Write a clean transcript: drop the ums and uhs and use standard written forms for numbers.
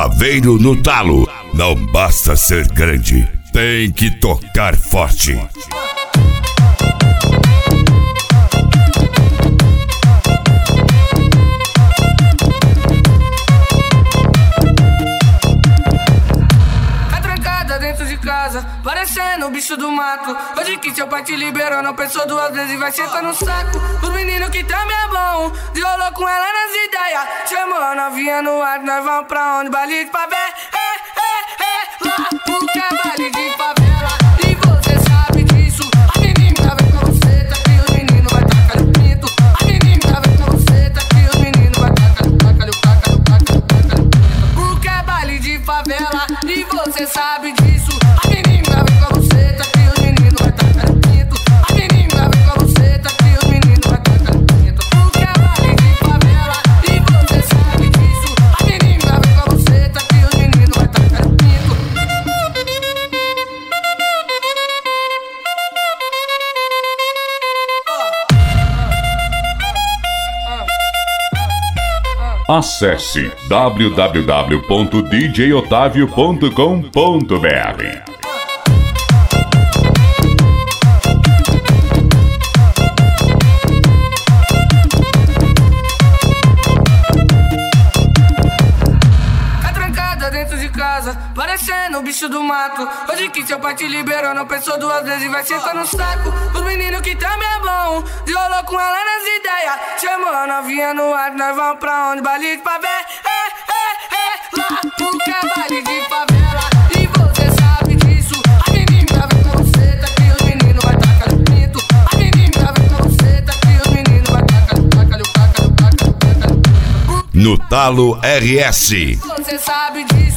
Chaveiro no talo. Não basta ser grande, tem que tocar forte. Parecendo o bicho do mato. Hoje que seu pai te liberou, não pensou duas vezes e vai sentar no saco. Os meninos que também é bom, desenrolou com ela nas ideias. Chamou a novinha no ar, nós vamos pra onde? Baile de favela. Lá porque é baile de favela. E você sabe disso. A menina vem com você, tá que os meninos vai tacar o pinto. A menina vem com você, tá que os meninos vai tacar o pinto. Porque é baile de favela. E você sabe disso. Acesse www.djotavio.com.br. Parecendo o bicho do mato. Hoje que seu pai te liberou, não pensou duas vezes e vai sentar no saco. Os meninos que também é bom, desenrolou com ela nas ideias. Chamou a novinha no ar, nós vamos pra onde? Baile de favela. Lá porque é baile de favela. E você sabe disso. A menina vem com você, tá que os meninos vai tacar o pinto. A menina vem com você, tá que os meninos vai tacar o pinto. No Talo RS. Você sabe disso.